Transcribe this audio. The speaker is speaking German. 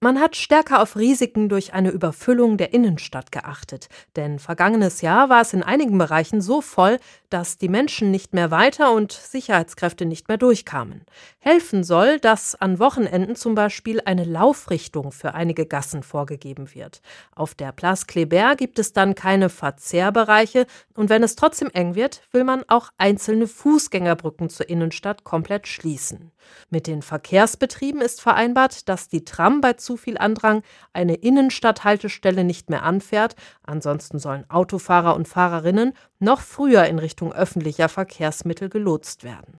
Man hat stärker auf Risiken durch eine Überfüllung der Innenstadt geachtet. Denn vergangenes Jahr war es in einigen Bereichen so voll, dass die Menschen nicht mehr weiter und Sicherheitskräfte nicht mehr durchkamen. Helfen soll, dass an Wochenenden zum Beispiel eine Laufrichtung für einige Gassen vorgegeben wird. Auf der Place Kléber gibt es dann keine Verzehrbereiche und wenn es trotzdem eng wird, will man auch einzelne Fußgängerbrücken zur Innenstadt komplett schließen. Mit den Verkehrsbetrieben ist vereinbart, dass die Tram bei zu viel Andrang eine Innenstadthaltestelle nicht mehr anfährt. Ansonsten sollen Autofahrer und Fahrerinnen noch früher in Richtung öffentlicher Verkehrsmittel gelotst werden.